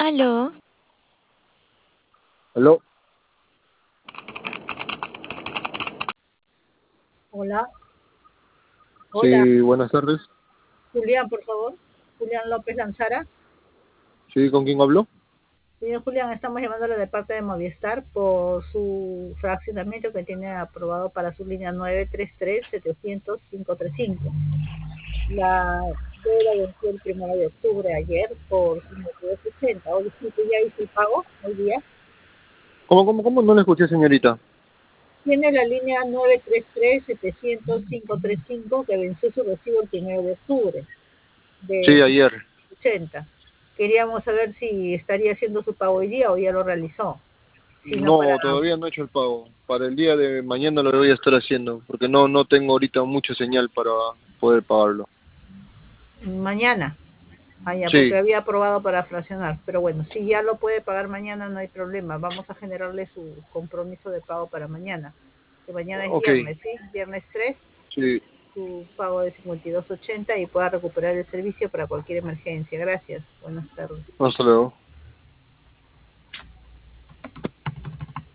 Aló, Aló, Hola, hola, sí, buenas tardes. Julián, por favor. Julián López Lanzara. Sí, ¿con quién hablo? Señor Julián, estamos llamándole de parte de Movistar por su fraccionamiento que tiene aprobado para su línea 933-700-535. La deuda venció el 1 de octubre ayer por 52.80. Hoy disculpe, ya hizo el pago hoy día. ¿Cómo? No le escuché, señorita. Tiene la línea 933-700-535 que venció su recibo el 1 de octubre de Sí, ayer. 80. Queríamos saber si estaría haciendo su pago hoy día o ya lo realizó. Si no, para... No, todavía no he hecho el pago. Para el día de mañana lo voy a estar haciendo, porque no tengo ahorita mucha señal para poder pagarlo. mañana. Ah, ya, porque Sí, había aprobado para fraccionar. Pero bueno, si ya lo puede pagar mañana, no hay problema. Vamos a generarle su compromiso de pago para mañana. Que mañana es ok, viernes, ¿sí? Viernes 3, sí, su pago de 52.80 y pueda recuperar el servicio para cualquier emergencia. Gracias. Buenas tardes. hasta luego.